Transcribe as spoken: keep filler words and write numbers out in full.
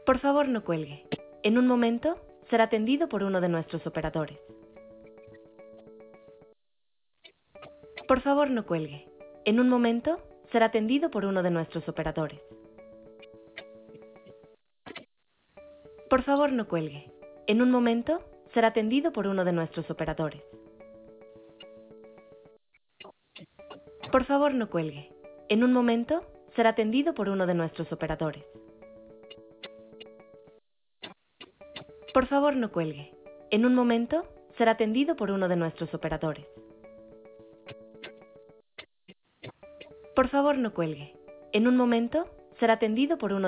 Por favor, no cuelgue. En un momento, será atendido por uno de nuestros operadores. Por favor, no cuelgue. En un momento, será atendido por uno de nuestros operadores. Por favor, no cuelgue. En un momento, será atendido por uno de nuestros operadores. Por favor, no cuelgue. En un momento, será atendido por uno de nuestros operadores. Por favor, no cuelgue. En un momento, será atendido por uno de nuestros operadores. Por favor, no cuelgue. En un momento, será atendido por uno